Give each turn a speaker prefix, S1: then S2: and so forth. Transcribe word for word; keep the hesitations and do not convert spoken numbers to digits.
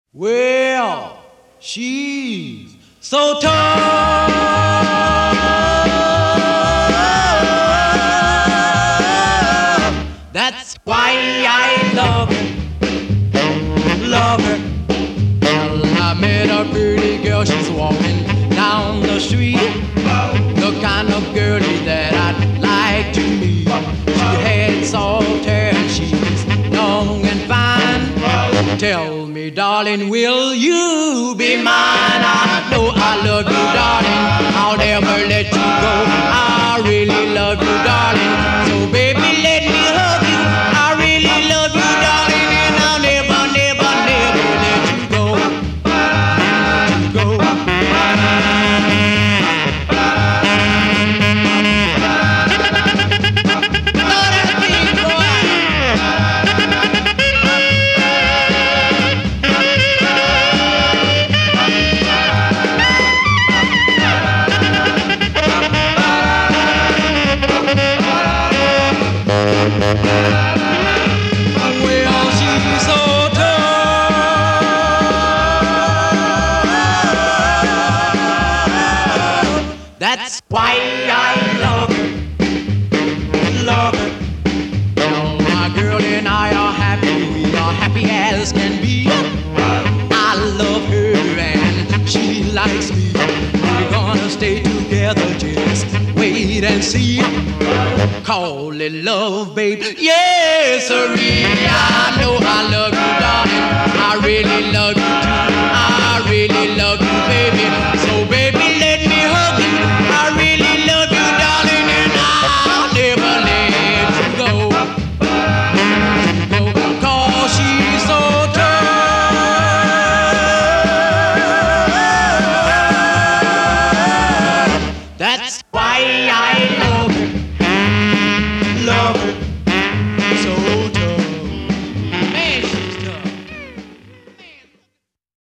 S1: Well, she's so tough. That's why I love her, love her. Well, I met a pretty girl, she's walking down the street. The kind of girlie that I'd like to meet. She had soft hair and she's young and fine. Tell me, darling, will you be mine? I know I love you, darling. I'll never let you go. I really love you, darling. So baby, let me hug you. I really love you, darling, and I'll never, never, never let you go. Let you go. Lord, that's me, boy. Well, she's so tough. That's why I love her, love her. Now my girl and I are happy, we are happy as can be. I love her and she likes me. We're gonna stay together, just wait and see. Call it love, babe. Yes, sirree. I know I love you, darling. I really love you too.